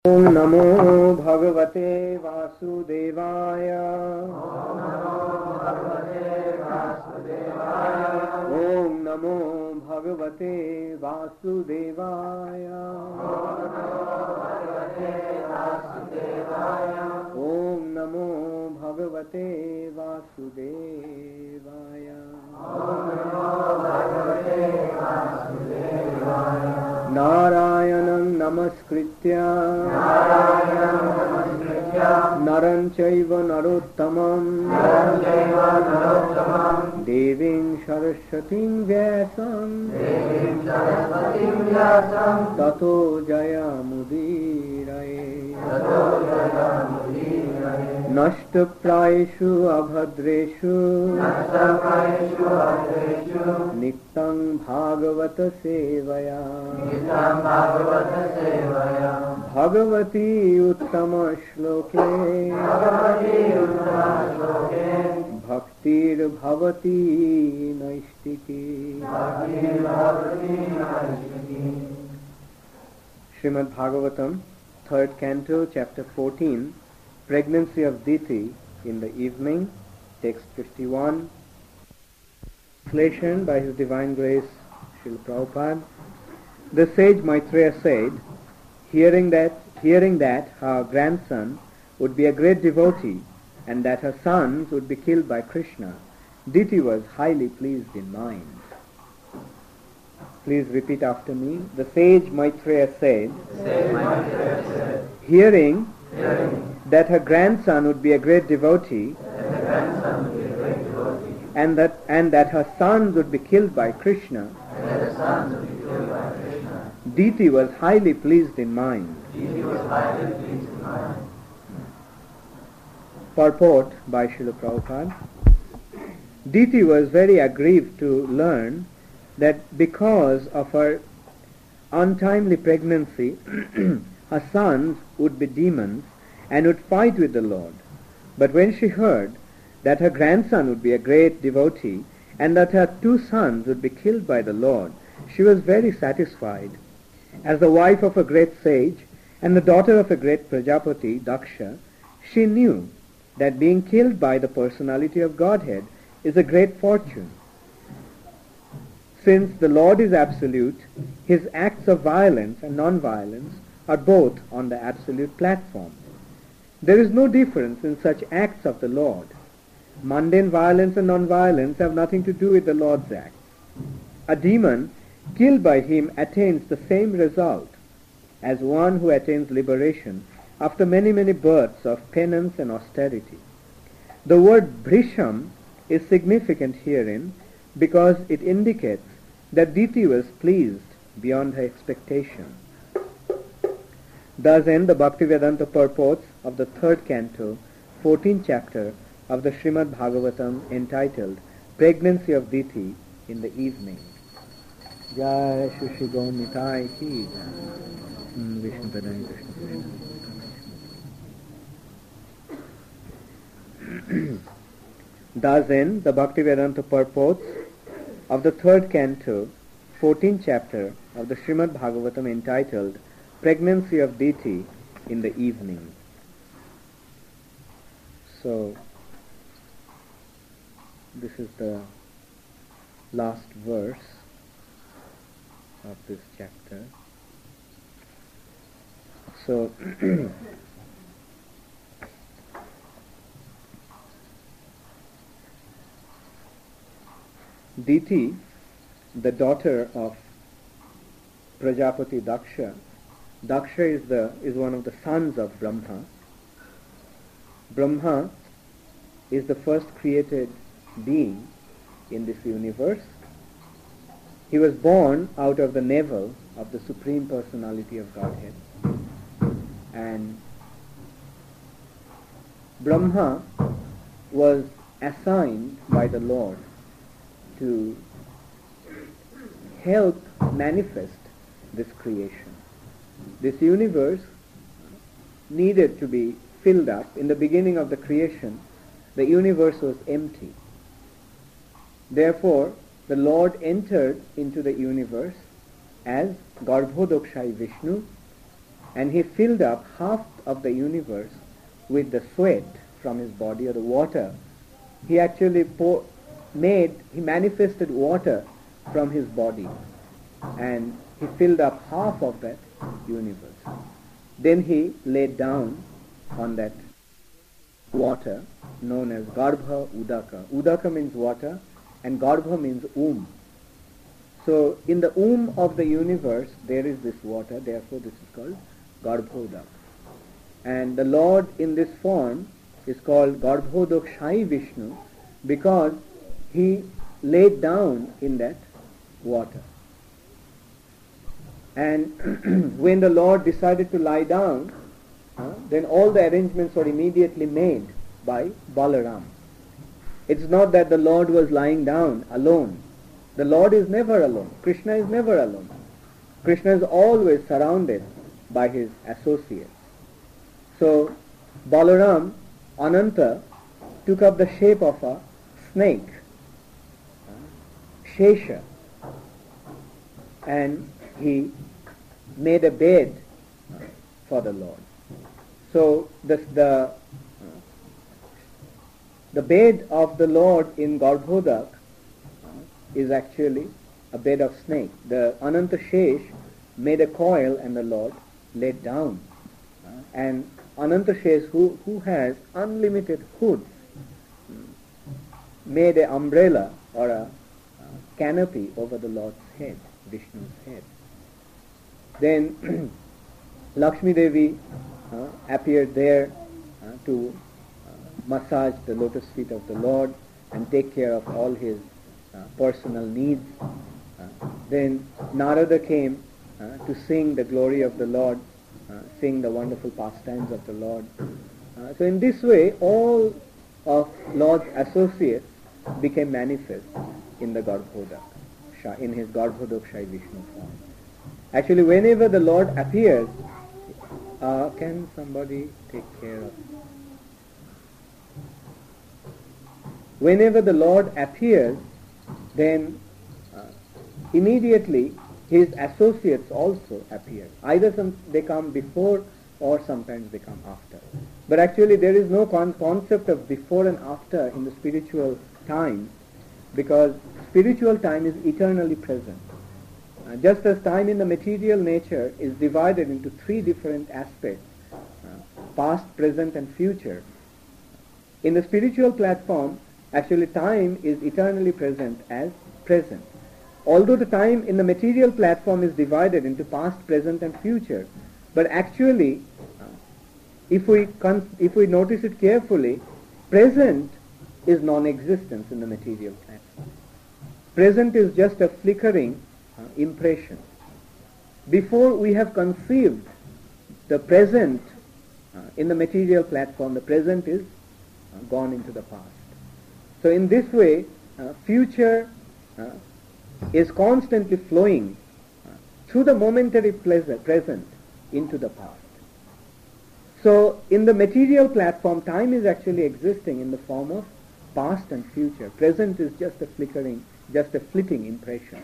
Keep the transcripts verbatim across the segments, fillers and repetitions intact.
ओम नमो भगवते वासुदेवाय। ओम नमो भगवते वासुदेवाय। ओम नमो भगवते वासुदेवाय। नारायणं नमस्कृत्य नरं चैव नरोत्तमं देवीं सरस्वतीं व्यासं ततो जयमुदीरये। नष्टप्रायेषु अभद्रेषु नित्यं भागवत सेवया भगवती उत्तम श्लोके भक्तिर्भवती नैष्टिकी। Srimad Bhagavatam, third canto, chapter fourteen, Pregnancy of Diti in the evening, text fifty-one. Translation by His Divine Grace, Srila Prabhupada. The sage Maitreya said, hearing that, hearing that her grandson would be a great devotee and that her sons would be killed by Krishna, Diti was highly pleased in mind. Please repeat after me. The sage Maitreya said, sage Maitreya said hearing, hearing that her grandson would be a great devotee, that her grandson would be a great devotee, and that and that her sons would be killed by Krishna, and that her sons would be killed by Krishna, Diti was highly pleased in mind. Diti was highly pleased in mind. Purport by Srila Prabhupada. Diti was very aggrieved to learn that because of her untimely pregnancy, her sons would be demons and would fight with the Lord. But when she heard that her grandson would be a great devotee and that her two sons would be killed by the Lord, she was very satisfied. As the wife of a great sage and the daughter of a great Prajapati, Daksha, she knew that being killed by the personality of Godhead is a great fortune. Since the Lord is absolute, his acts of violence and non-violence are both on the absolute platform. There is no difference in such acts of the Lord. Mundane violence and non-violence have nothing to do with the Lord's acts. A demon killed by him attains the same result as one who attains liberation after many, many births of penance and austerity. The word Bhrisham is significant herein because it indicates that Diti was pleased beyond her expectation. Thus end the Bhaktivedanta purports of the third canto, fourteenth chapter of the Srimad Bhagavatam, entitled Pregnancy of Diti in the Evening. Jai Shri Shri Gaur Nitai Ki Vishnu Padai Krishna Krishna. Thus end the Bhaktivedanta purports of the third canto, fourteenth chapter of the Srimad Bhagavatam, entitled Pregnancy of Diti in the Evening. So, this is the last verse of this chapter. So, Diti, the daughter of Prajapati Daksha, Daksha is the is one of the sons of Brahma. Brahma is the first created being in this universe. He was born out of the navel of the Supreme Personality of Godhead. And Brahma was assigned by the Lord to help manifest this creation. This universe needed to be filled up. In the beginning of the creation, the universe was empty. Therefore, the Lord entered into the universe as Garbhodakshai Vishnu and he filled up half of the universe with the sweat from his body, or the water. He actually pour, made, he manifested water from his body, and he filled up half of that universe. Then he laid down on that water known as Garbha Udaka. Udaka means water, and Garbha means womb. So in the womb of the universe there is this water, therefore this is called Garbhodaka. And the Lord in this form is called Garbhodak Shai Vishnu because he laid down in that water. And when the Lord decided to lie down, uh, then all the arrangements were immediately made by Balaram. It's not that the Lord was lying down alone. The Lord is never alone. Krishna is never alone. Krishna is always surrounded by his associates. So Balaram, Ananta, took up the shape of a snake, Shesha, and he made a bed for the Lord. So the the, the bed of the Lord in Garbhodak is actually a bed of snake. The Ananta Shesh made a coil and the Lord laid down. And Ananta Shesh, who, who has unlimited hoods, made an umbrella or a uh, canopy over the Lord's head, Vishnu's head. Then Lakshmi Devi uh, appeared there uh, to uh, massage the lotus feet of the Lord and take care of all his uh, personal needs. Uh, then Narada came uh, to sing the glory of the Lord, uh, sing the wonderful pastimes of the Lord. Uh, so in this way, all of Lord's associates became manifest in the Garbhodak, in his Garbhodak Shai Vishnu form. Actually, whenever the Lord appears, uh, can somebody take care of? Whenever the Lord appears, then uh, immediately his associates also appear. Either some, they come before or sometimes they come after. But actually there is no con- concept of before and after in the spiritual time, because spiritual time is eternally present. Uh, just as time in the material nature is divided into three different aspects, uh, past, present and future, in the spiritual platform, actually time is eternally present as present. Although the time in the material platform is divided into past, present and future, but actually, uh, if we con- if we notice it carefully, present is non-existence in the material platform. Present is just a flickering uh, impression. Before we have conceived the present uh, in the material platform, the present is uh, gone into the past. So in this way, uh, future uh, is constantly flowing uh, through the momentary pleasure, present into the past. So in the material platform, time is actually existing in the form of past and future. Present is just a flickering, just a flitting impression.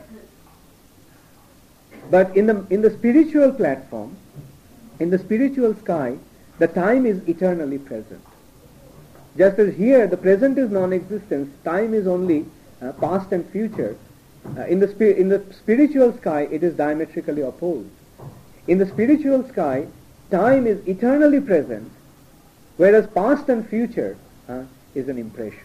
But in the in the spiritual platform, in the spiritual sky, the time is eternally present. Just as here, the present is non-existence, time is only uh, past and future. Uh, in the spi- in the spiritual sky, it is diametrically opposed. In the spiritual sky, time is eternally present, whereas past and future uh, is an impression.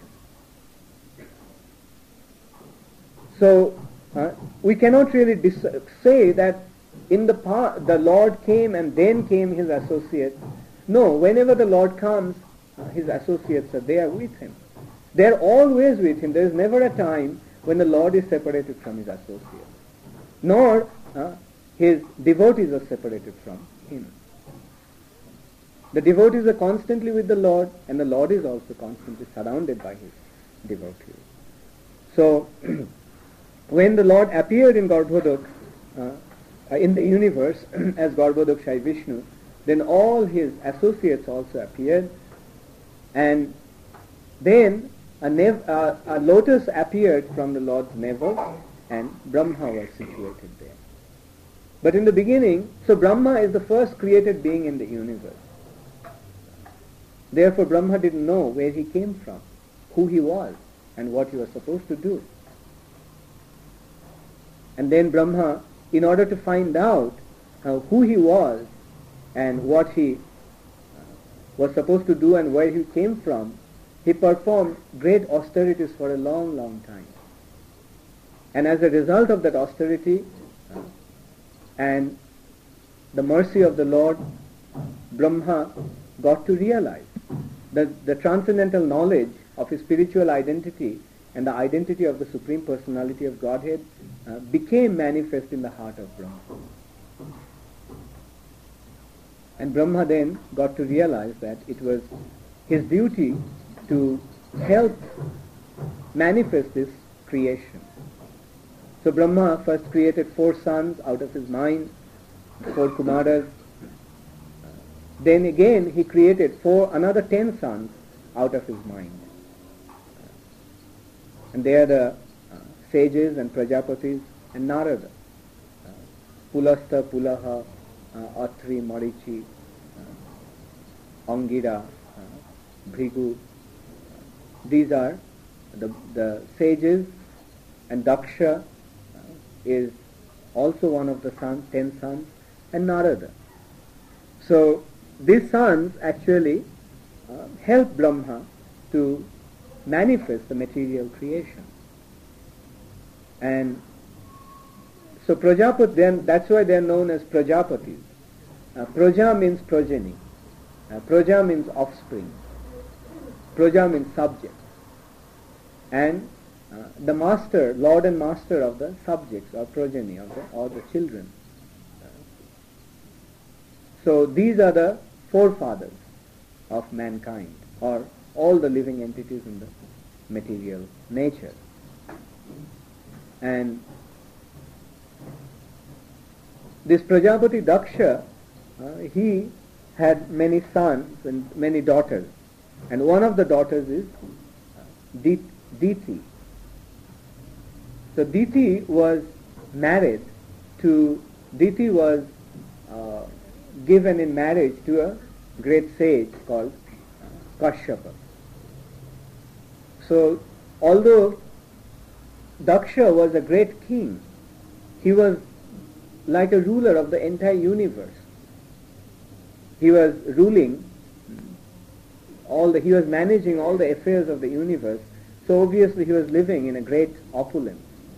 So uh, we cannot really dis- say that in the pa- the Lord came and then came his associates. No, whenever the Lord comes, uh, his associates are there with him. They are always with him. There is never a time when the Lord is separated from his associates, nor uh, his devotees are separated from him. The devotees are constantly with the Lord, and the Lord is also constantly surrounded by his devotees. So, when the Lord appeared in Garbhodak, uh, in the universe, as Garbhodak Shai Vishnu, then all his associates also appeared, and then a, nev- uh, a lotus appeared from the Lord's navel, and Brahma was situated there. But in the beginning, so Brahma is the first created being in the universe. Therefore Brahma didn't know where he came from, who he was, and what he was supposed to do. And then Brahma, in order to find out uh, who he was and what he uh, was supposed to do and where he came from, he performed great austerities for a long, long time. And as a result of that austerity uh, and the mercy of the Lord, Brahma got to realize that the transcendental knowledge of his spiritual identity and the identity of the Supreme Personality of Godhead uh, became manifest in the heart of Brahma. And Brahma then got to realize that it was his duty to help manifest this creation. So Brahma first created four sons out of his mind, four Kumaras. Then again he created four, another ten sons out of his mind. And they are the uh, sages and Prajapatis and Narada. Uh, Pulastha, Pulaha, uh, Atri, Marichi, uh, Angira, uh, Bhrigu. These are the, the sages, and Daksha uh, is also one of the sons, ten sons, and Narada. So these sons actually uh, help Brahma to manifest the material creation. And so Prajapati, then that's why they are known as Prajapatis. Uh, Praja means progeny. Uh, Praja means offspring. Praja means subject. And uh, the master, lord and master of the subjects or progeny of the, or the children. Uh, so these are the forefathers of mankind, or all the living entities in the material nature. And this Prajapati Daksha, uh, he had many sons and many daughters. And one of the daughters is uh, Diti. So Diti was married to, Diti was uh, given in marriage to a great sage called Kashyapa. So, although Daksha was a great king, he was like a ruler of the entire universe. He was ruling all the, he was managing all the affairs of the universe, so obviously he was living in a great opulence.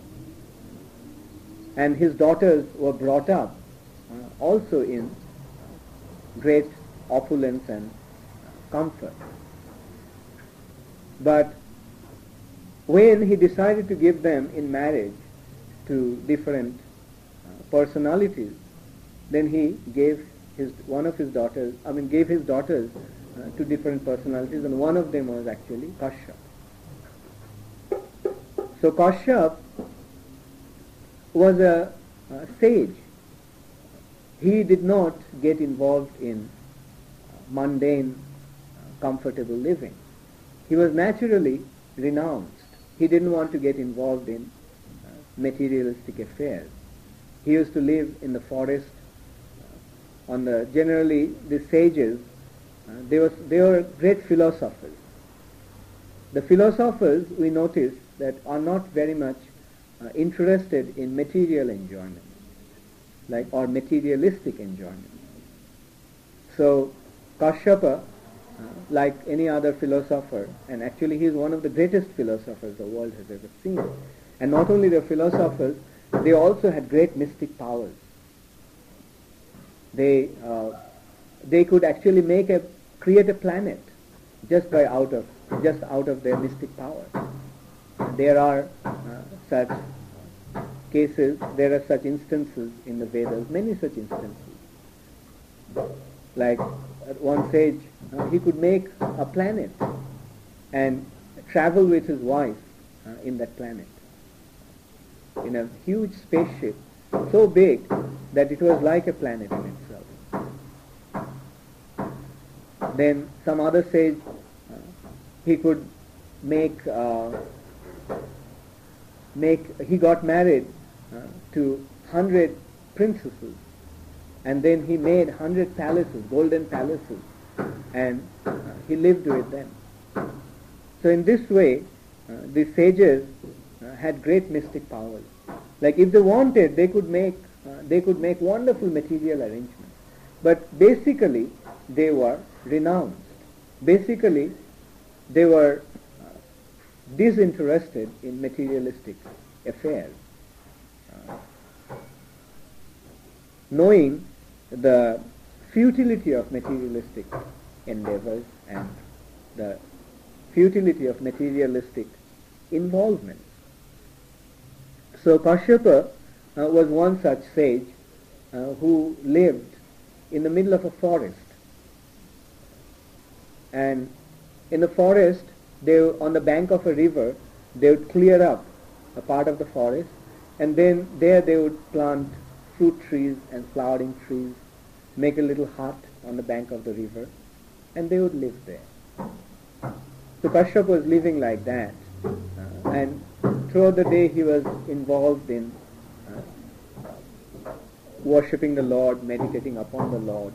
And his daughters were brought up uh, also in great opulence and comfort. But when he decided to give them in marriage to different uh, personalities, then he gave his one of his daughters, I mean gave his daughters uh, to different personalities, and one of them was actually Kashyap. So Kashyap was a, a sage. He did not get involved in mundane, uh, comfortable living. He was naturally renounced. He didn't want to get involved in uh, materialistic affairs. He used to live in the forest. Uh, on the generally the sages, uh, they were they were great philosophers. The philosophers, we notice, that are not very much uh, interested in material enjoyment, like or materialistic enjoyment. So Kashyapa, uh, like any other philosopher, and actually he is one of the greatest philosophers the world has ever seen. And not only the philosophers, they also had great mystic powers. They uh, they could actually make a create a planet just by out of just out of their mystic power. There are uh, such cases, there are such instances in the Vedas, many such instances. Like one sage, uh, he could make a planet and travel with his wife uh, in that planet, in a huge spaceship, so big that it was like a planet in itself. Then some other sage, uh, he could make, uh, make, he got married uh, to hundred princesses, and then he made hundred palaces, golden palaces, and uh, he lived with them. So in this way, uh, the sages uh, had great mystic powers. Like if they wanted, they could make uh, they could make wonderful material arrangements. But basically, they were renounced. Basically, they were uh, disinterested in materialistic affairs, uh, knowing the futility of materialistic endeavors and the futility of materialistic involvement. So Kashyapa uh, was one such sage uh, who lived in the middle of a forest. And in the forest, they, on the bank of a river, they would clear up a part of the forest, and then there they would plant fruit trees and flowering trees, make a little hut on the bank of the river, and they would live there. So Kashyapa was living like that, uh, and throughout the day he was involved in uh, worshipping the Lord, meditating upon the Lord.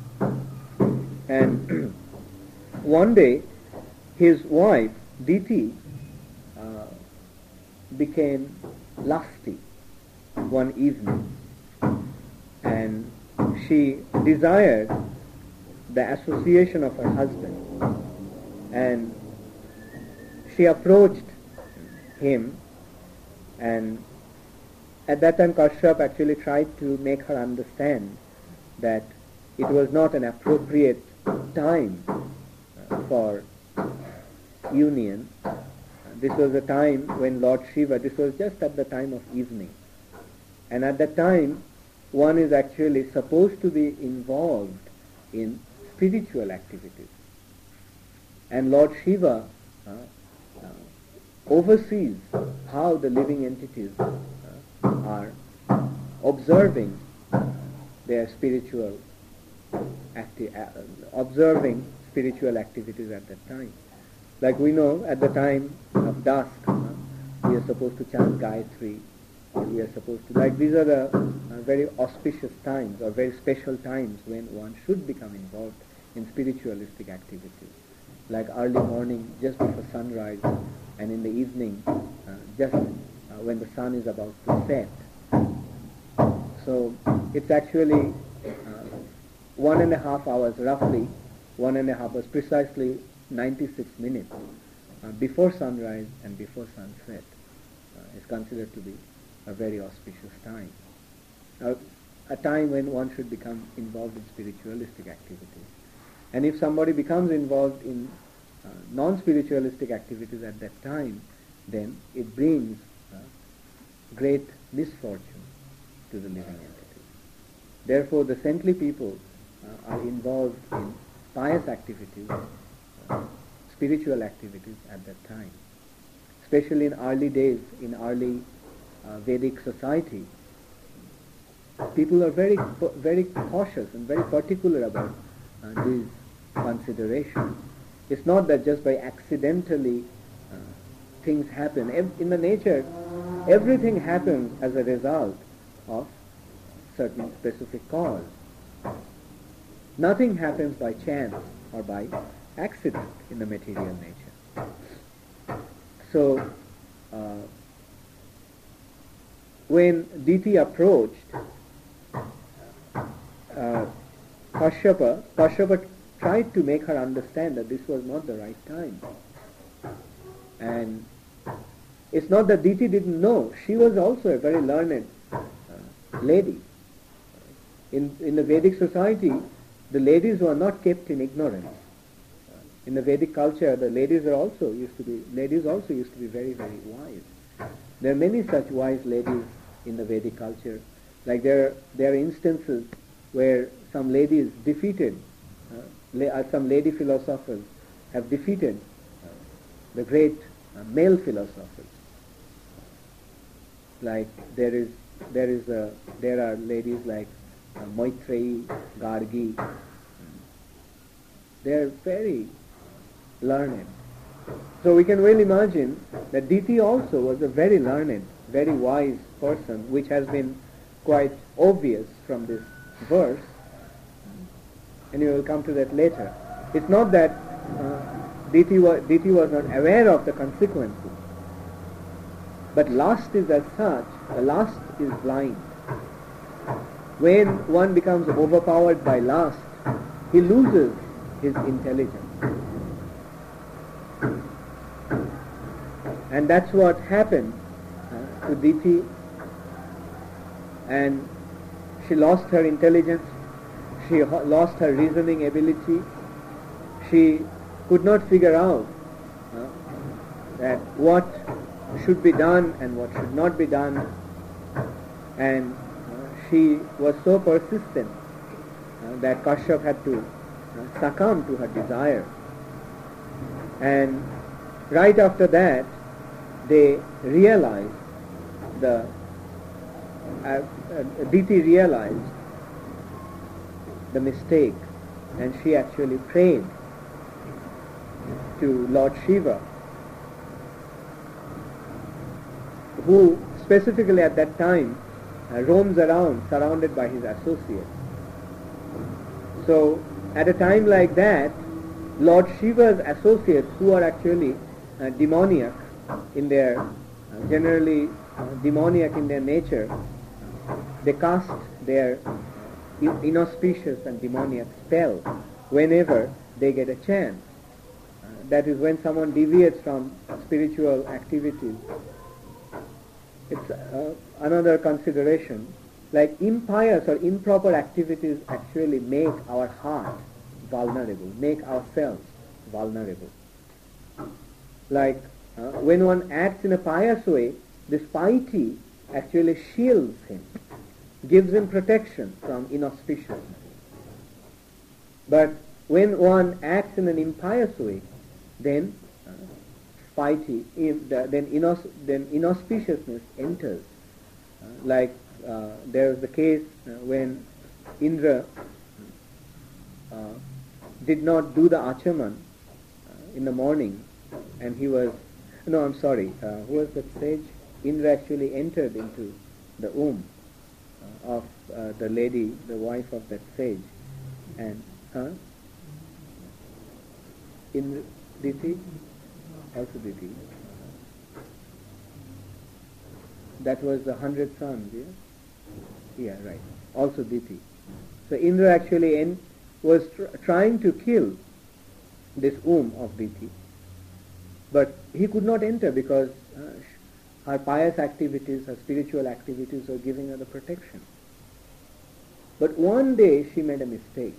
And one day, his wife, Diti, uh, became lusty one evening, and she desired the association of her husband, and she approached him, and at that time Kashyap actually tried to make her understand that it was not an appropriate time uh, for union. Uh, this was a time when Lord Shiva, this was just at the time of evening, and at that time one is actually supposed to be involved in spiritual activities, and Lord Shiva uh, uh, oversees how the living entities uh, are observing their spiritual acti- uh, observing spiritual activities at that time. Like we know, at the time of dusk, uh, we are supposed to chant Gayatri, or we are supposed to, like these are the uh, very auspicious times or very special times when one should become involved in spiritualistic activities. Like early morning, just before sunrise, and in the evening, uh, just uh, when the sun is about to set. So it's actually uh, one and a half hours, roughly one and a half hours, precisely ninety-six minutes uh, before sunrise and before sunset uh, is considered to be a very auspicious time. Uh, a time when one should become involved in spiritualistic activities. And if somebody becomes involved in uh, non-spiritualistic activities at that time, then it brings uh, great misfortune to the living entity. Therefore, the saintly people uh, are involved in pious activities, uh, spiritual activities at that time. Especially in early days, in early uh, Vedic society, people are very, very cautious and very particular about uh, these considerations. It's not that just by accidentally uh, things happen. In the nature, everything happens as a result of certain specific cause. Nothing happens by chance or by accident in the material nature. So, uh, when Diti approached uh, Kashyapa, Kashyapa tried to make her understand that this was not the right time. And it's not that Diti didn't know. She was also a very learned uh, lady. In, in the Vedic society, the ladies were not kept in ignorance. Uh, in the Vedic culture, the ladies are also used to be, ladies also used to be very, very wise. There are many such wise ladies in the Vedic culture. Like there, there are instances where some ladies defeated, uh, la- uh, some lady philosophers have defeated uh, the great uh, male philosophers. Like there is, there is a, there are ladies like uh, Maitreyi, Gargi. They are very learned. So we can well imagine that Diti also was a very learned, very wise person, which has been quite obvious from this verse, and you will come to that later. It's not that uh, Diti, wa- Diti was not aware of the consequences, but lust is as such, the lust is blind. When one becomes overpowered by lust, he loses his intelligence. And that's what happened uh, to Diti, and she lost her intelligence, she ho- lost her reasoning ability, she could not figure out uh, that what should be done and what should not be done, and uh, she was so persistent uh, that Kashyap had to uh, succumb to her desire. And right after that, they realized, the uh, uh, Diti realized the mistake, and she actually prayed to Lord Shiva, who specifically at that time uh, roams around surrounded by his associates. So at a time like that, Lord Shiva's associates, who are actually uh, demoniac in their, uh, generally uh, demoniac in their nature, they cast their uh, inauspicious and demoniac spell whenever they get a chance. Uh, that is, when someone deviates from spiritual activities. It's uh, another consideration. Like impious or improper activities actually make our heart vulnerable, make ourselves vulnerable. Like uh, when one acts in a pious way, this piety actually shields him, gives him protection from inauspiciousness. But when one acts in an impious way, then uh, piety, in the, then, inaus- then inauspiciousness enters. Uh, like uh, there was the case uh, when Indra uh, did not do the achaman uh, in the morning, and he was, no, I'm sorry, uh, who was that sage? Indra actually entered into the womb uh, of uh, the lady, the wife of that sage, and huh? Indra, Diti, also Diti. That was the hundred sons, yeah? Yeah, right. Also Diti. So Indra actually en- was tr- trying to kill this womb of Diti, but he could not enter because uh, her pious activities, her spiritual activities were giving her the protection. But one day she made a mistake.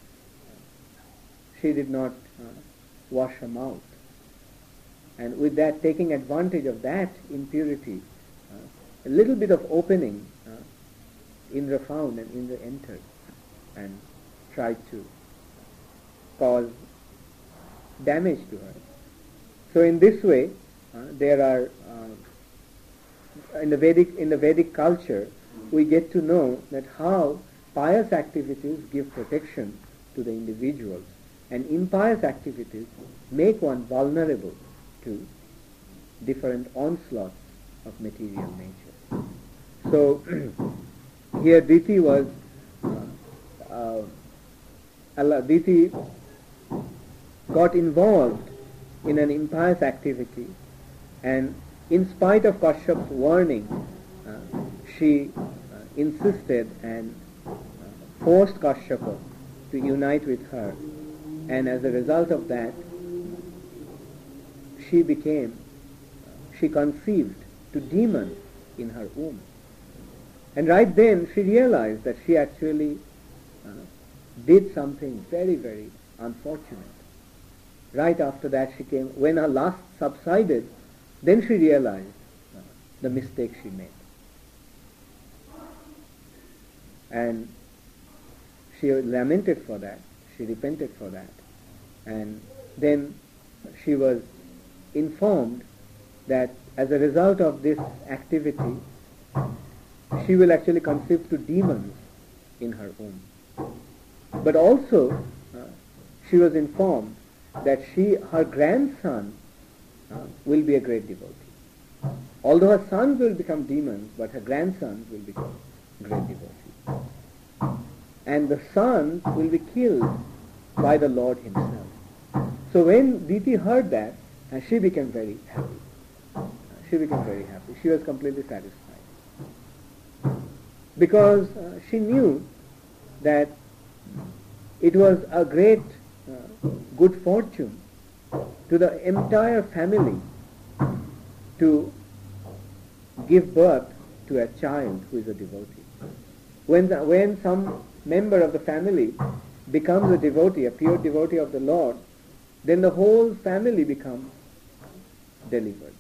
She did not uh, wash her mouth. And with that, taking advantage of that impurity, uh, a little bit of opening, uh, Indra found, and Indra entered and tried to cause damage to her. So in this way, uh, there are uh, in the Vedic in the Vedic culture, we get to know that how pious activities give protection to the individuals, and impious activities make one vulnerable to different onslaughts of material nature. So here Diti was uh, uh, Allah, Diti got involved in an impious activity, and in spite of Kashyap's warning, uh, she uh, insisted and uh, forced Kashyapa to unite with her, and as a result of that, she became, uh, she conceived two demons in her womb. And right then she realized that she actually uh, did something very, very unfortunate. Right after that she came, when her lust subsided, then she realized uh, the mistake she made. And she lamented for that, she repented for that. And then she was informed that as a result of this activity, she will actually conceive two demons in her womb. But also, uh, she was informed that she, her grandson, uh, will be a great devotee. Although her sons will become demons, but her grandsons will become great devotee. And the sons will be killed by the Lord himself. So when Diti heard that, uh, she became very happy. Uh, she became very happy. She was completely satisfied. Because uh, she knew that it was a great uh, good fortune to the entire family to give birth to a child who is a devotee. When, the, when some member of the family becomes a devotee, a pure devotee of the Lord, then the whole family becomes delivered.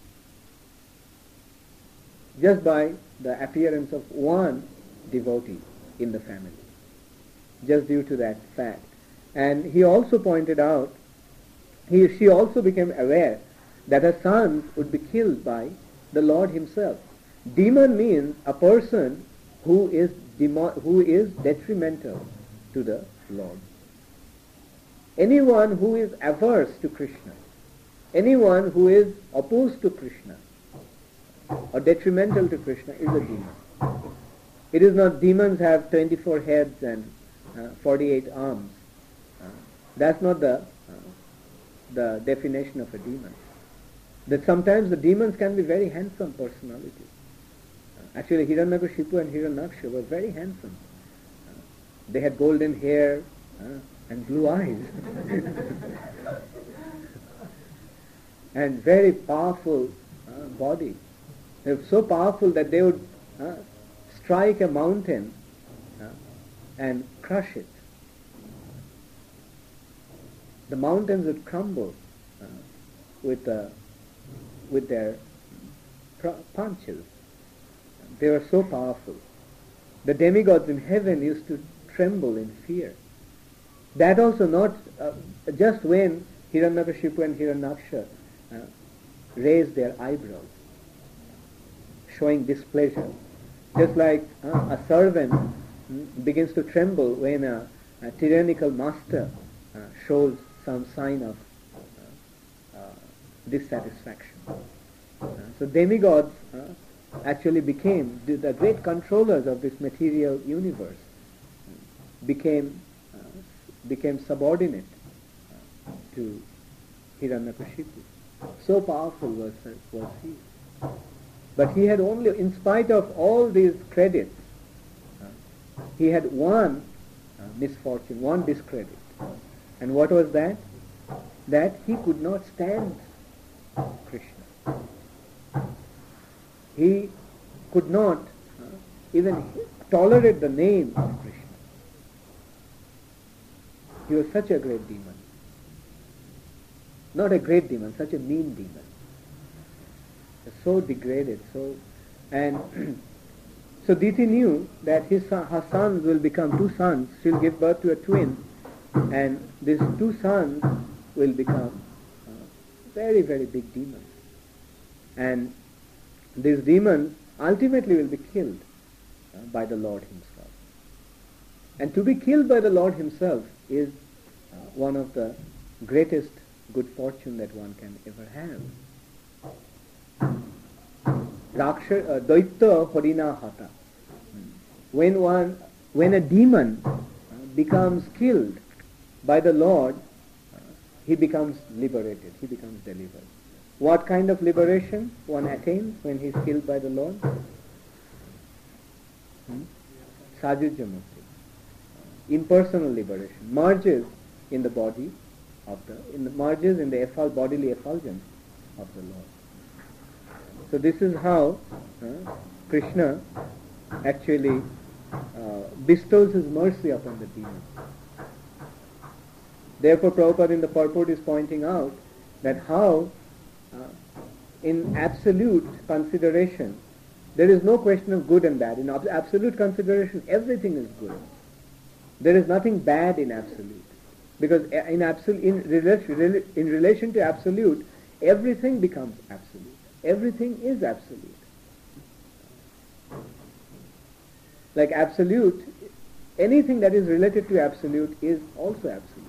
Just by the appearance of one devotee in the family. Just due to that fact. And he also pointed out, he, she also became aware that her sons would be killed by the Lord himself. Demon means a person who is demo- who is detrimental to the Lord. Anyone who is averse to Krishna, anyone who is opposed to Krishna or detrimental to Krishna is a demon. It is not demons have twenty-four heads and uh, forty-eight arms. Uh, that's not the uh, the definition of a demon. That sometimes the demons can be very handsome personalities. Uh, actually, Hiranyakashipu and Hiranyaksha were very handsome. Uh, they had golden hair uh, and blue eyes. And very powerful uh, body. They were so powerful that they would uh, strike a mountain uh, and crush it. The mountains would crumble uh, with uh, with their pr- punches. They were so powerful. The demigods in heaven used to tremble in fear. That also not uh, just when Hiranyakashipu and Hiranyaksha uh, raised their eyebrows, showing displeasure. Just like uh, a servant mm, begins to tremble when a, a tyrannical master uh, shows some sign of uh, uh, dissatisfaction. Uh, so demigods uh, actually became the, the great controllers of this material universe, became uh, became subordinate uh, to Hiranyakashipu. So powerful was, was he. But he had only, in spite of all these credits, uh, he had one uh, misfortune, one discredit. And what was that? That he could not stand Krishna. He could not uh, even tolerate the name of Krishna. He was such a great demon. Not a great demon, such a mean demon. So degraded, so... And so Diti knew that his son, her sons will become two sons. She'll give birth to a twin. And these two sons will become uh, very, very big demons. And these demons ultimately will be killed uh, by the Lord himself. And to be killed by the Lord himself is uh, one of the greatest good fortune that one can ever have. Raksha, uh, Daitya Harina Hata. When one, when a demon uh, becomes killed by the Lord, uh, he becomes liberated, he becomes delivered. What kind of liberation one attains when he is killed by the Lord? Hmm? Sajujya Mukti. Impersonal liberation. Merges in the body of the, in the merges in the efful, bodily effulgence of the Lord. So this is how uh, Krishna actually uh, bestows his mercy upon the demons. Therefore Prabhupada in the purport is pointing out that how uh, in absolute consideration there is no question of good and bad. In ab- absolute consideration everything is good. There is nothing bad in absolute. Because in, absolute, in, rela- in relation to absolute, everything becomes absolute. Everything is absolute. Like absolute, anything that is related to absolute is also absolute.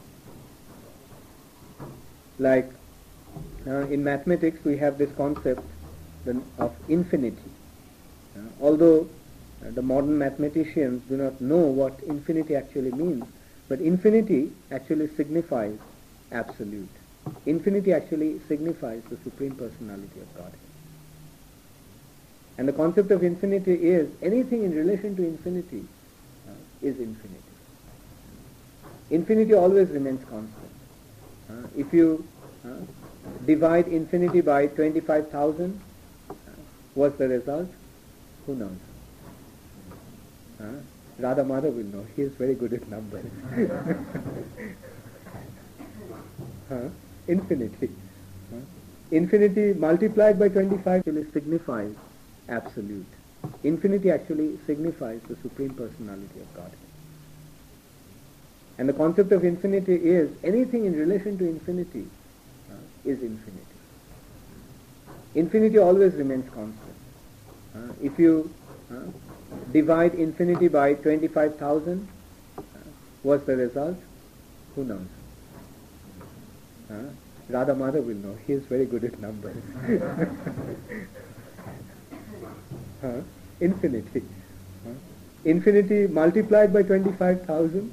Like uh, in mathematics we have this concept of infinity. Uh, although uh, the modern mathematicians do not know what infinity actually means, but infinity actually signifies absolute. Infinity actually signifies the Supreme Personality of Godhead. And the concept of infinity is anything in relation to infinity uh, is infinity. Infinity always remains constant. Uh, if you uh, divide infinity by twenty-five thousand, uh, what's the result? Who knows? Uh, Radha Madhav will know. He is very good at numbers. huh? Infinity. Huh? Infinity multiplied by twenty-five actually signifies absolute. Infinity actually signifies the Supreme Personality of Godhead. And the concept of infinity is anything in relation to infinity uh, is infinity. Infinity always remains constant. Uh, if you uh, divide infinity by twenty-five thousand, uh, what's the result? Who knows? Uh, Radha Madhav will know. He is very good at numbers. huh? Infinity. Huh? Infinity multiplied by twenty-five thousand,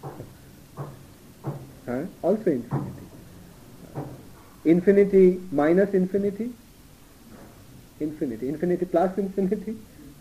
huh? also infinity. Uh, infinity minus infinity, infinity. Infinity plus infinity.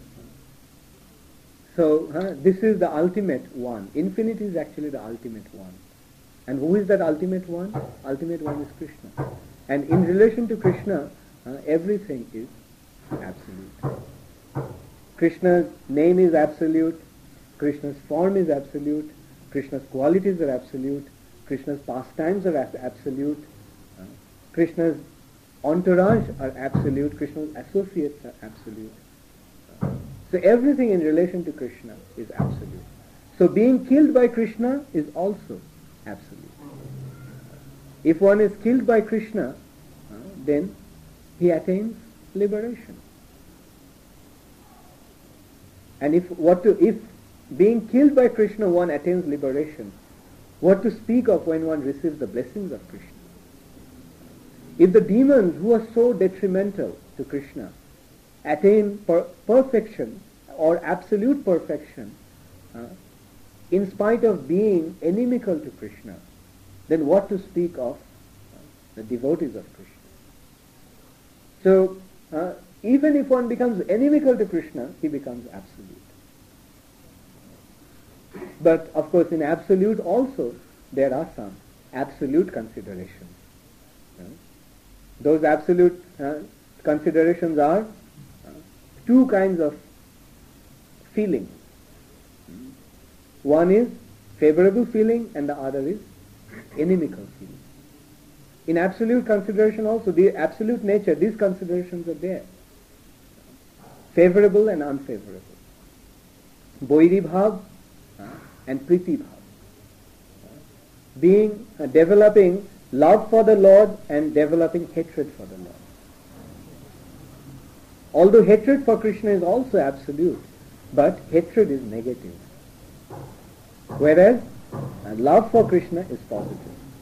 So huh, this is the ultimate one. Infinity is actually the ultimate one. And who is that ultimate one? Ultimate one is Krishna. And in relation to Krishna, uh, everything is absolute. Krishna's name is absolute. Krishna's form is absolute. Krishna's qualities are absolute. Krishna's pastimes are ab- absolute. Uh, Krishna's entourage are absolute. Krishna's associates are absolute. Uh, so everything in relation to Krishna is absolute. So being killed by Krishna is also absolute. If one is killed by Krishna, uh, then he attains liberation. And if what to if being killed by Krishna one attains liberation, what to speak of when one receives the blessings of Krishna? If the demons who are so detrimental to Krishna attain per- perfection or absolute perfection, uh, in spite of being inimical to Krishna, then what to speak of uh, the devotees of Krishna? So, uh, even if one becomes inimical to Krishna, he becomes absolute. But, of course, in absolute also, there are some absolute considerations. Uh, those absolute uh, considerations are uh, two kinds of feeling. One is favorable feeling and the other is inimical feeling. In absolute consideration also, the absolute nature, these considerations are there. Favorable and unfavorable. Boiri bhav uh, and priti bhav. Uh, being, uh, developing love for the Lord and developing hatred for the Lord. Although hatred for Krishna is also absolute, but hatred is negative. Whereas uh, love for Krishna is positive.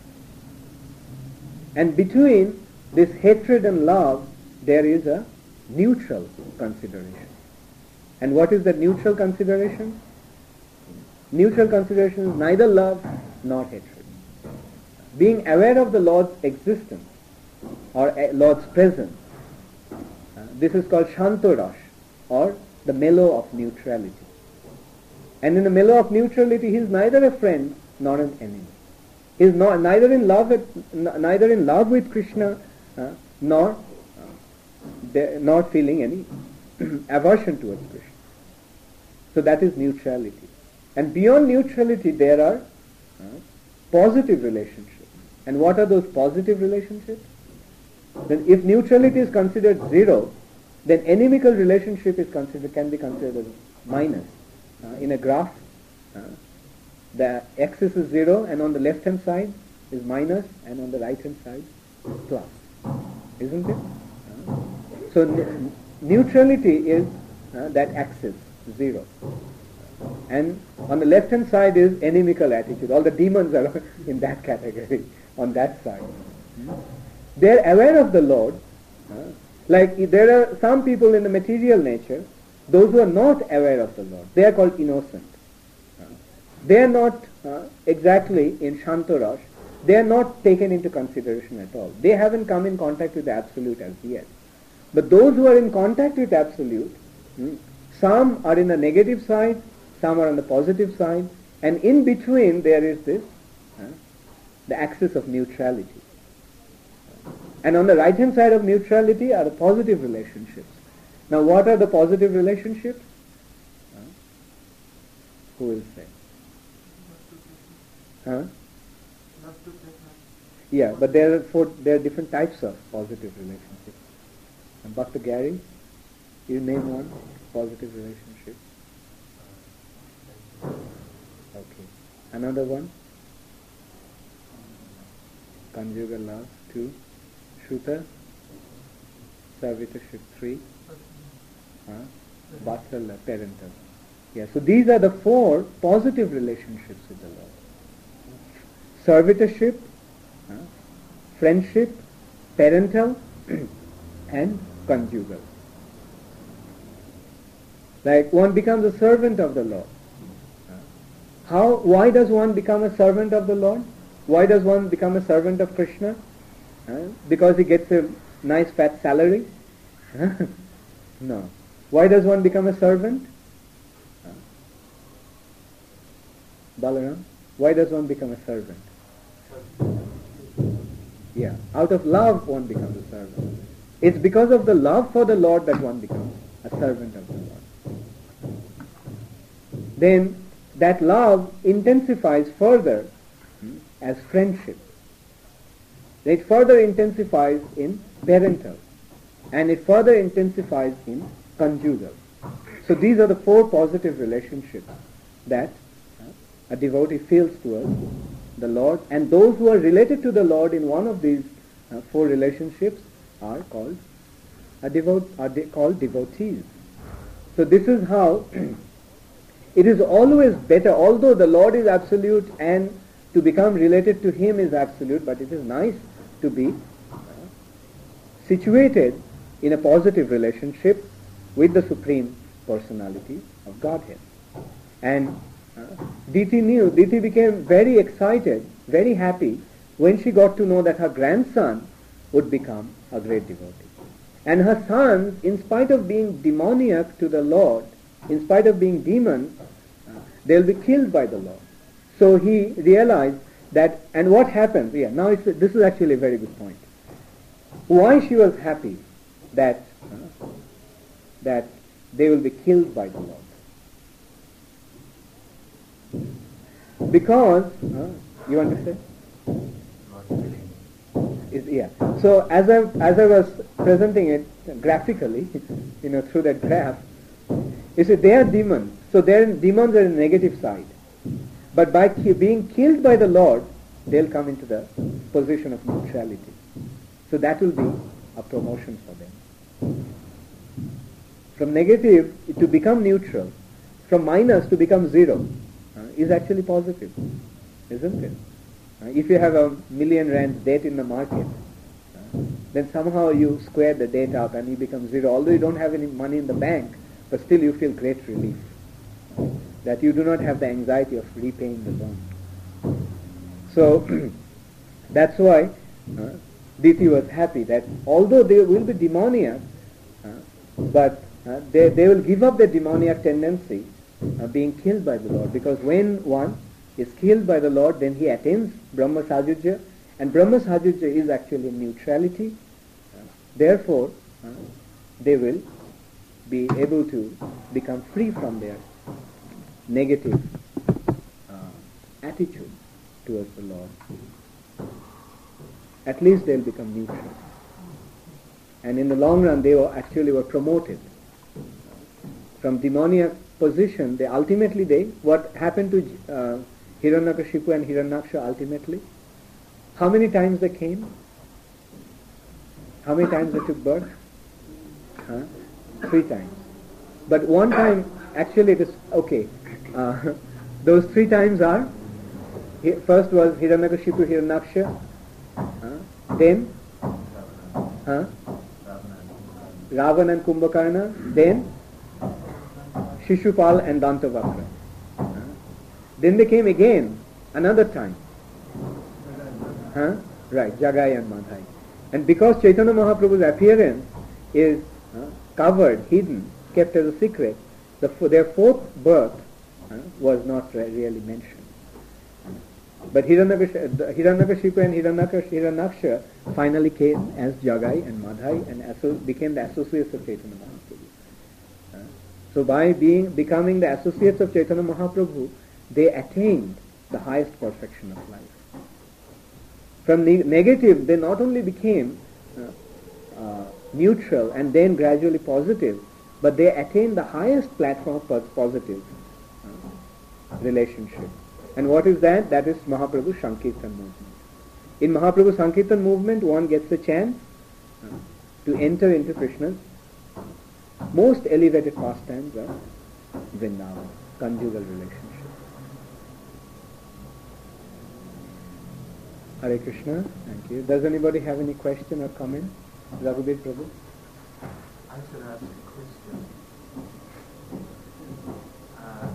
And between this hatred and love, there is a neutral consideration. And what is the neutral consideration? Neutral consideration is neither love nor hatred. Being aware of the Lord's existence or uh, Lord's presence, uh, this is called Shantorash, or the mellow of neutrality. And in the mellow of neutrality, he is neither a friend nor an enemy. He is not, neither in love with, n- neither in love with Krishna uh, nor uh, de- not feeling any aversion towards Krishna. So that is neutrality. And beyond neutrality, there are uh, positive relationships. And what are those positive relationships? Then, if neutrality is considered zero, then inimical relationship is considered can be considered as minus. Uh, in a graph, uh, the axis is zero, and on the left-hand side is minus, and on the right-hand side plus. Isn't it? Uh, so ne- neutrality is uh, that axis, zero. And on the left-hand side is inimical attitude. All the demons are in that category, on that side. They are aware of the Lord. Uh, like there are some people in the material nature those who are not aware of the Lord, they are called innocent. Uh, they are not uh, exactly in Shantorash. They are not taken into consideration at all. They haven't come in contact with the Absolute as yet. But those who are in contact with Absolute, hmm, some are in the negative side, some are on the positive side, and in between there is this, uh, the axis of neutrality. And on the right-hand side of neutrality are the positive relationships. Now what are the positive relationships? Huh? Who will say? Huh? Yeah, but there are four, there are different types of positive relationships. And Doctor Gary, you name one positive relationship. Okay. Another one? Conjugal love. Two. Shruta. Servitorship. Three. Huh? Vatsalya, parental. Yeah, so these are the four positive relationships with the Lord. Servitorship, huh? Friendship, parental, and conjugal. Like one becomes a servant of the Lord. How? Why does one become a servant of the Lord? Why does one become a servant of Krishna? Uh, because he gets a nice fat salary? No. Why does one become a servant? Uh, Balaram, why does one become a servant? Yeah, out of love one becomes a servant. It's because of the love for the Lord that one becomes a servant of the Lord. Then that love intensifies further hmm, as friendship. It further intensifies in parental, and it further intensifies in conjugal. So these are the four positive relationships that uh, a devotee feels towards the Lord, and those who are related to the Lord in one of these uh, four relationships are called a devote, are de- called devotees. So this is how it is always better, although the Lord is absolute and to become related to Him is absolute, but it is nice to be uh, situated in a positive relationship with the Supreme Personality of Godhead. And uh, Diti knew, Diti became very excited, very happy when she got to know that her grandson would become a great devotee. And her sons, in spite of being demoniac to the Lord, in spite of being demons, uh, they'll be killed by the Lord. So he realized that, and what happens? Yeah, now it's, this is actually a very good point. Why she was happy that uh, that they will be killed by the Lord? Because, uh, you want to say? Is, yeah. So as I as I was presenting it graphically, you know, through that graph, you see they are demons. So their demons are in the negative side. But by ki- being killed by the Lord, they'll come into the position of neutrality. So that will be a promotion for them. From negative to become neutral, from minus to become zero, uh, is actually positive, isn't it? Uh, if you have a million rand debt in the market, uh, then somehow you square the debt up and you become zero. Although you don't have any money in the bank, but still you feel great relief. Uh, that you do not have the anxiety of repaying the loan. So that's why uh, Diti was happy that although they will be demoniac, uh, but uh, they, they will give up their demoniac tendency uh, being killed by the Lord. Because when one is killed by the Lord, then he attains Brahma Sajujya, and Brahma Sajujya is actually neutrality. Uh, therefore, uh, they will be able to become free from their negative uh, attitude towards the Lord. At least they'll become neutral. And in the long run, they were actually were promoted. From demoniac position, they ultimately they, what happened to uh, Hiranyakashipu and Hiranyaksha ultimately? How many times they came? How many times they took birth? Huh? Three times. But one time, actually it is, okay, uh, those three times are, first was Hiranyakashipu, Hiranyaksha, uh, then huh? Ravana and Kumbhakarna, then Shishupal and Dantavakra. Huh? Then they came again, another time. Huh? Right, Jagai and Madhai. And because Chaitanya Mahaprabhu's appearance is uh, covered, hidden, kept as a secret, the, their fourth birth uh, was not re- really mentioned. But Hiranyakashipu and Hiranyaksha finally came as Jagai and Madhai and asso- became the associates of Chaitanya Mahaprabhu. Uh, so by being becoming the associates of Chaitanya Mahaprabhu, they attained the highest perfection of life. From ne- negative, they not only became uh, uh, neutral and then gradually positive, but they attained the highest platform of positive uh, relationship. And what is that? That is Mahaprabhu's Sankirtan movement. In Mahaprabhu's Sankirtan movement, one gets a chance uh, to enter into Krishna's most elevated pastimes of Vrindavan, conjugal relationship. Hare Krishna, thank you. Does anybody have any question or comment? Raghuveer Prabhu? I should ask a question. Uh,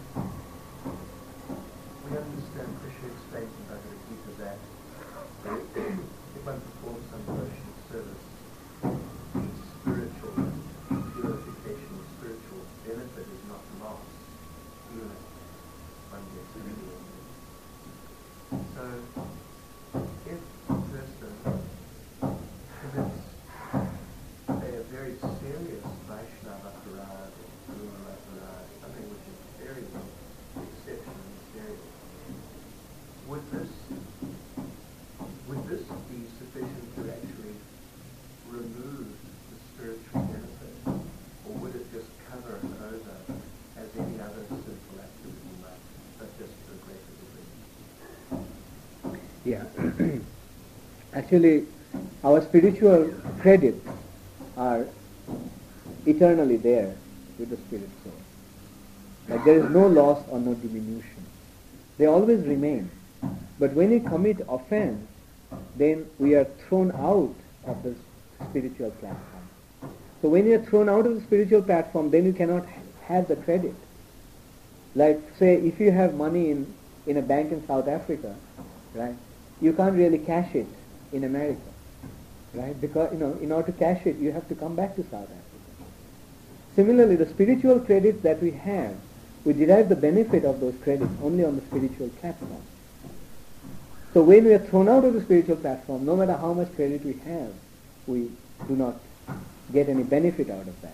we understand Krishna explains in Bhagavad Gita that if one performs some devotional service, the spiritual purification, the spiritual benefit is not lost, even if one gets really in. So, if a person commits a very serious Vaishnava aparad or Guru aparad, something which is very exceptional and serious, would this would this be sufficient to actually remove the spiritual benefit, or would it just cover and over as any other sinful activity might, but just to a greater degree? Yeah. Actually, our spiritual credits are eternally there with the spirit soul. Like there is no loss or no diminution. They always remain. But when we commit offense, then we are thrown out of the spiritual platform. So when you are thrown out of the spiritual platform, then you cannot ha- have the credit. Like say, if you have money in, in a bank in South Africa, right, you can't really cash it in America, right? Because, you know, in order to cash it, you have to come back to South Africa. Similarly, the spiritual credits that we have, we derive the benefit of those credits only on the spiritual platform. So when we are thrown out of the spiritual platform, no matter how much credit we have, we do not get any benefit out of that.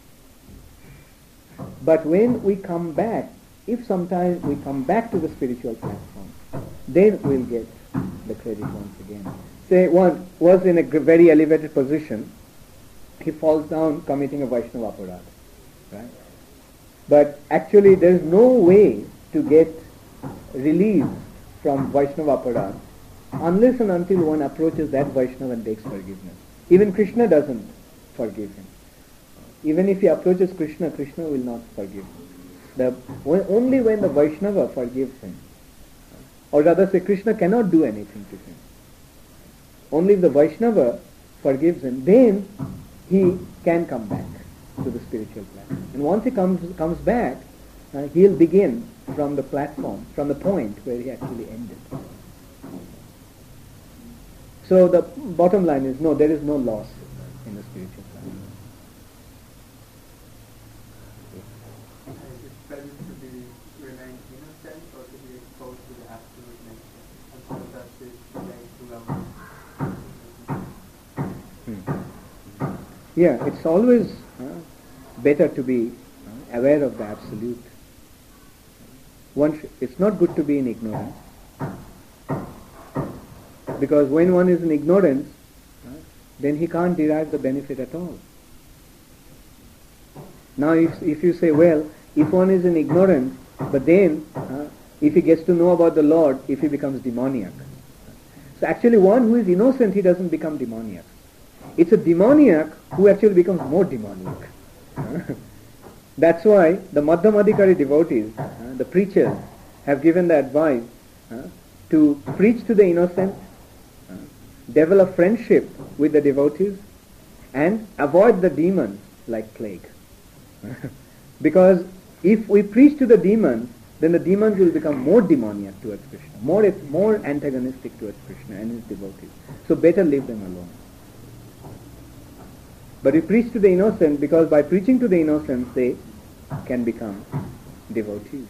But when we come back, if sometimes we come back to the spiritual platform, then we'll get the credit once again. Say one was in a very elevated position, he falls down committing a Vaishnava aparad, right? But actually there is no way to get release from Vaishnava aparad unless and until one approaches that Vaishnava and begs forgiveness. Even Krishna doesn't forgive him. Even if he approaches Krishna, Krishna will not forgive him. The, only when the Vaishnava forgives him, or rather say Krishna cannot do anything to him. Only if the Vaishnava forgives him, then he can come back to the spiritual platform. And once he comes comes back, uh, he'll begin from the platform, from the point where he actually ended. So the bottom line is, no, there is no loss in the spiritual platform. Is it better to be remain innocent or to be exposed to the absolute nature? And so that is the level. Hmm. Yeah, it's always uh, better to be uh, aware of the absolute. One sh- it's not good to be in ignorance, because when one is in ignorance, uh, then he can't derive the benefit at all. Now if, if you say, well, if one is in ignorance, but then uh, if he gets to know about the Lord, if he becomes demoniac. So actually one who is innocent, he doesn't become demoniac. It's a demoniac who actually becomes more demoniac. That's why the Madhyamadikari devotees, uh, the preachers, have given the advice uh, to preach to the innocent, uh, develop friendship with the devotees, and avoid the demons like plague. Because if we preach to the demons, then the demons will become more demoniac towards Krishna, more more antagonistic towards Krishna and his devotees. So better leave them alone. But we preach to the innocent, because by preaching to the innocents they can become devotees.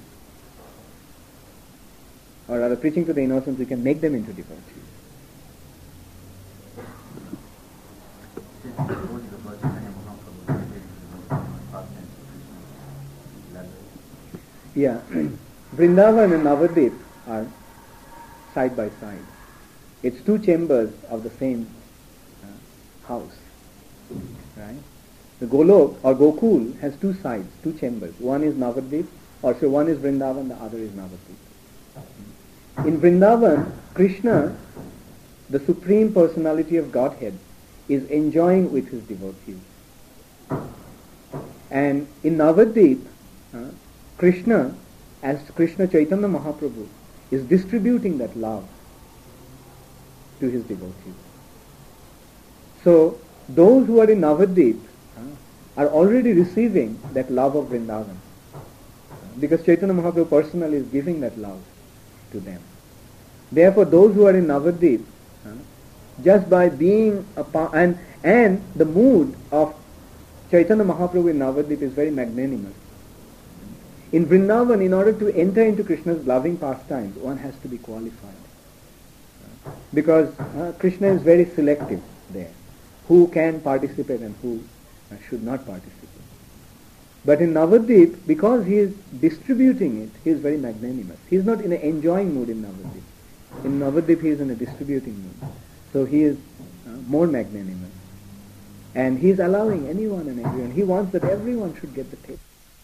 Or rather, preaching to the innocents, we can make them into devotees. Yeah, Vrindavan and Navadvip are side by side. It's two chambers of the same uh, house, right? The Golok or Gokul has two sides, two chambers. One is Navadvip, or so one is Vrindavan, the other is Navadvip. In Vrindavan, Krishna, the Supreme Personality of Godhead, is enjoying with his devotees. And in Navadvip, uh, Krishna, as Krishna Chaitanya Mahaprabhu, is distributing that love to his devotees. So, those who are in Navadvip uh, are already receiving that love of Vrindavan, because Chaitanya Mahaprabhu personally is giving that love to them. Therefore, those who are in Navadvip, uh, just by being a pa- and and the mood of Chaitanya Mahaprabhu in Navadvip is very magnanimous. In Vrindavan, in order to enter into Krishna's loving pastimes, one has to be qualified. Because uh, Krishna is very selective there. Who can participate and who uh, should not participate. But in Navadvip, because he is distributing it, he is very magnanimous. He is not in an enjoying mood in Navadvip. In Navadvip, he is in a distributing mood. So he is uh, more magnanimous. And he is allowing anyone and everyone. He wants that everyone should get the taste.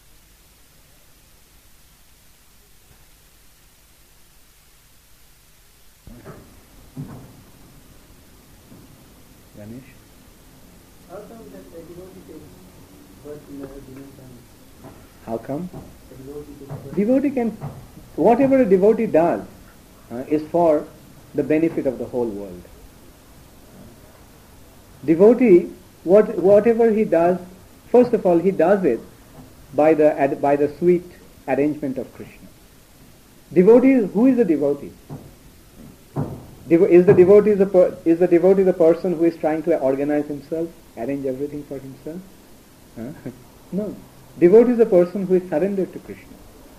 Ganesh? How come that the devotee takes birth in the demon family? How come? The devotee takes birth. Devotee can, whatever a devotee does uh, is for the benefit of the whole world. Devotee, what, whatever he does, first of all, he does it by the ad, by the sweet arrangement of Krishna. Devotee, is, who is a devotee? Devo- is the devotee the per, is the devotee the person who is trying to organize himself, arrange everything for himself? Huh? No. Devotee is a person who is surrendered to Krishna.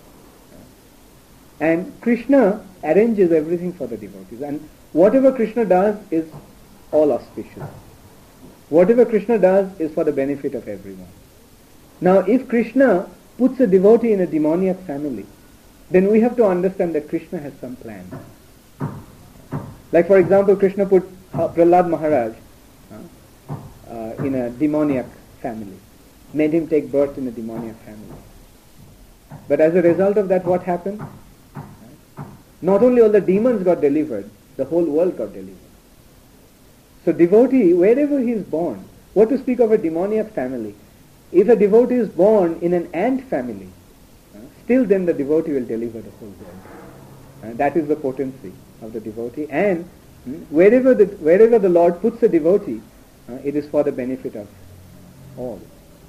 And Krishna arranges everything for the devotees. And whatever Krishna does is all auspicious. Whatever Krishna does is for the benefit of everyone. Now, if Krishna puts a devotee in a demoniac family, then we have to understand that Krishna has some plan. Like, for example, Krishna put uh, Prahlad Maharaj uh, uh, in a demoniac family, made him take birth in a demoniac family. But as a result of that, what happened? Not only all the demons got delivered, the whole world got delivered. So devotee, wherever he is born, what to speak of a demoniac family? If a devotee is born in an ant family, uh, still then the devotee will deliver the whole world. Uh, that is the potency of the devotee. And hmm, wherever the wherever the Lord puts a devotee, uh, it is for the benefit of all.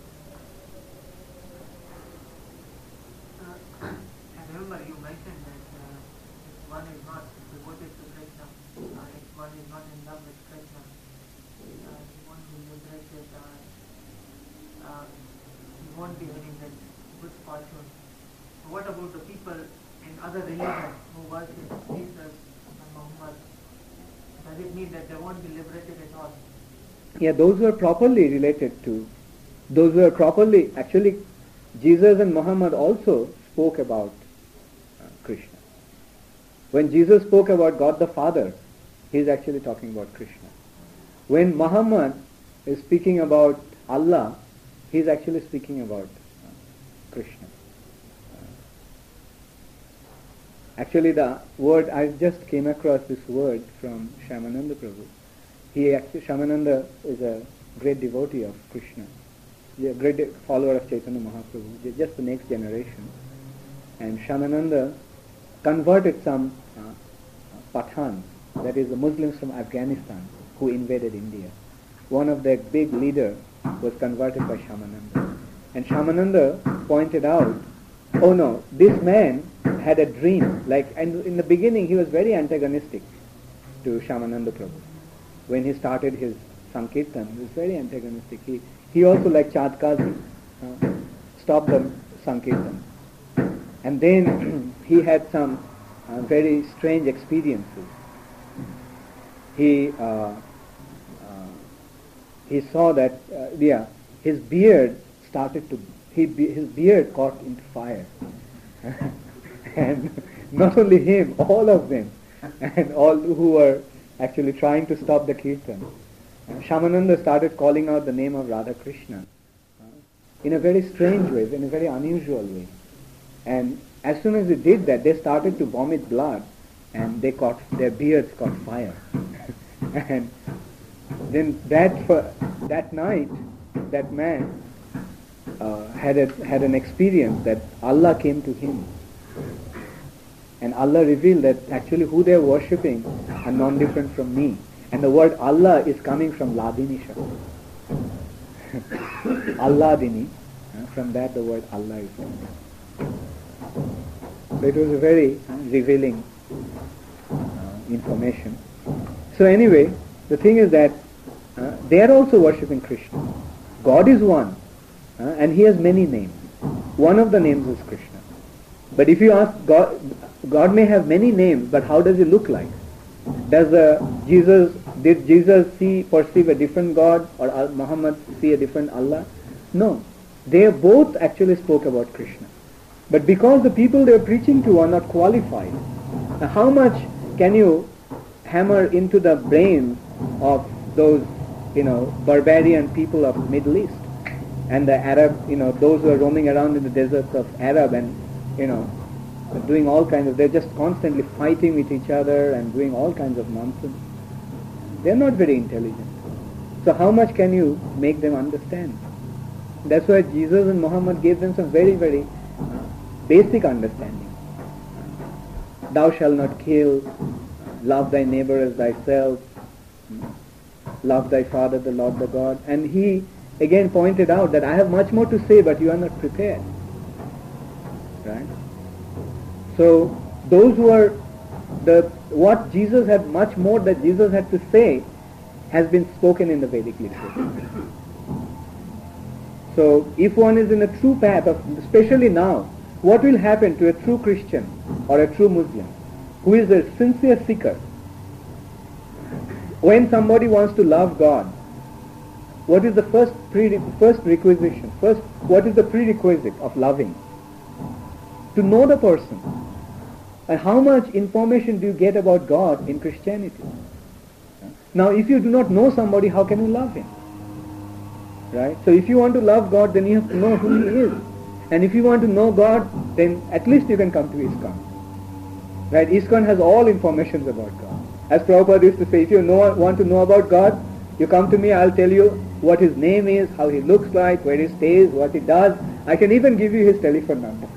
Uh, I remember you mentioned that uh, if one is not devoted to Krishna, uh, if one is not in love with Krishna, uh, he won't be liberated, uh, uh, he won't be having that good fortune. So what about the people in other religions who worship Jesus and Muhammad? Does it mean that they won't be liberated at all? Yeah, those who are properly related to, those who are properly, actually, Jesus and Muhammad also spoke about uh, Krishna. When Jesus spoke about God the Father, he is actually talking about Krishna. When Muhammad is speaking about Allah, he is actually speaking about uh, Krishna. Uh, actually, the word, I just came across this word from Shyamananda Prabhu. He actually, Shyamananda is a great devotee of Krishna, a great de- follower of Chaitanya Mahaprabhu, just the next generation. And Shyamananda converted some uh, Pathans, that is the Muslims from Afghanistan, who invaded India. One of their big leaders was converted by Shyamananda. And Shyamananda pointed out Oh no, this man had a dream, like, and in the beginning he was very antagonistic to Shyamananda Prabhu. When he started his Sankirtan, he was very antagonistic. He, he also, like Chandkazi, uh, stopped the Sankirtan. And then he had some uh, very strange experiences. He, uh, uh, he saw that, uh, yeah, his beard started to, he, his beard caught into fire. And not only him, all of them, and all who were actually trying to stop the kirtan. Uh, Shyamananda started calling out the name of Radha Krishna uh, in a very strange way, in a very unusual way. And as soon as he did that, they started to vomit blood, and they caught, their beards caught fire. And then that for, that night, that man uh, had a, had an experience that Allah came to him. And Allah revealed that actually who they are worshipping are non-different from me. And the word Allah is coming from Ladini Shabd. Alladini, uh, from that the word Allah is coming. So it was a very uh, revealing uh, information. So anyway, the thing is that uh, they are also worshipping Krishna. God is one, uh, and He has many names. One of the names is Krishna. But if you ask God, God may have many names, but how does He look like? Does uh, Jesus, did Jesus see, perceive a different God, or Al- Muhammad see a different Allah? No. They both actually spoke about Krishna. But because the people they are preaching to are not qualified, now how much can you hammer into the brains of those, you know, barbarian people of Middle East and the Arab, you know, those who are roaming around in the deserts of Arab and, you know, doing all kinds of, they're just constantly fighting with each other and doing all kinds of nonsense. They're not very intelligent. So how much can you make them understand? That's why Jesus and Muhammad gave them some very, very uh, basic understanding. Thou shalt not kill, love thy neighbor as thyself, love thy father, the Lord, the God. And he again pointed out that I have much more to say, but you are not prepared. Right? So those who are the what Jesus had, much more that Jesus had to say has been spoken in the Vedic literature. So if one is in a true path of, especially now, what will happen to a true Christian or a true Muslim who is a sincere seeker? When somebody wants to love God, what is the first pre first requisition? First, what is the prerequisite of loving? To know the person. And how much information do you get about God in Christianity? Now, if you do not know somebody, how can you love him? Right? So if you want to love God, then you have to know who He is. And if you want to know God, then at least you can come to ISKCON. Right? ISKCON has all information about God. As Prabhupada used to say, if you know, want to know about God, you come to me, I'll tell you what His name is, how He looks like, where He stays, what He does. I can even give you His telephone number.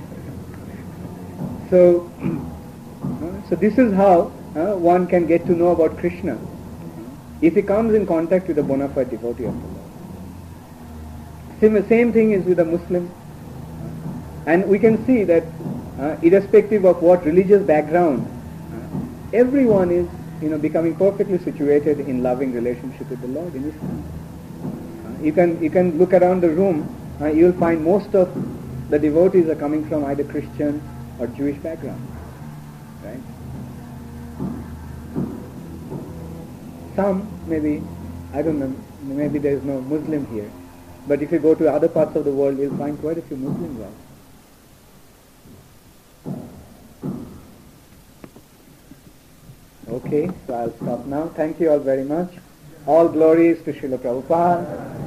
So, so this is how uh, one can get to know about Krishna if he comes in contact with a bona fide devotee of the Lord. Same, same thing is with a Muslim. And we can see that uh, irrespective of what religious background, uh, everyone is, you know, becoming perfectly situated in loving relationship with the Lord in Islam. Uh, you can you can look around the room, uh, you will find most of the devotees are coming from either Christian or Jewish background, right? Some maybe, I don't know, maybe there is no Muslim here, but if you go to other parts of the world, you'll find quite a few Muslims also. Okay, so I'll stop now. Thank you all very much. All glories to Srila Prabhupada.